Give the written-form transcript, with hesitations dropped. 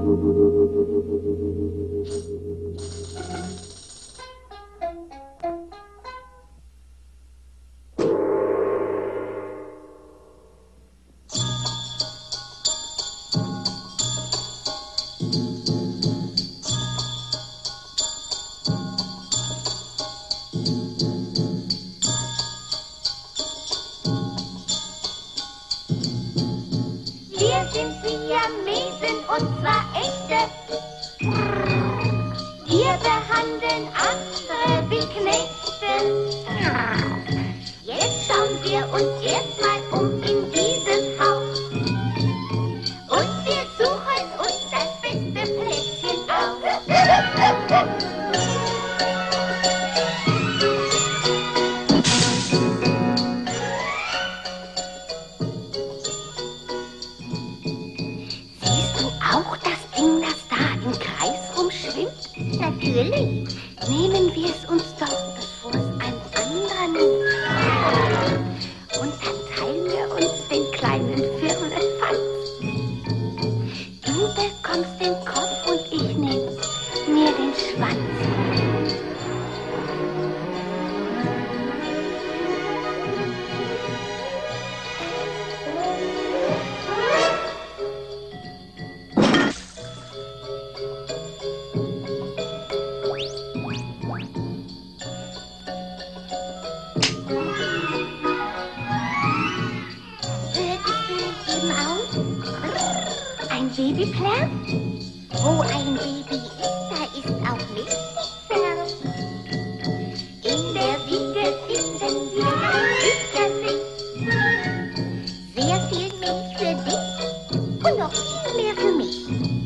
Wir sind Siamesen und zwar echte. Wir behandeln andere wie Knechte. Jetzt schauen wir uns erstmal um in diesem Haus. Und wir suchen uns das beste Plätzchen aus. Auch das Ding, das da im Kreis rumschwimmt? Natürlich. Nehmen wir es uns doch, bevor es ein anderer nimmt. Und dann teilen wir uns den kleinen Firlefanz. Du bekommst den Kopf und ich nehm mir den Schwanz. Ein Babyplärr? Wo ein Baby ist, da ist auch Milch fern. In der Wiege finden wir sicherlich sehr viel Milch für dich und noch viel mehr für mich.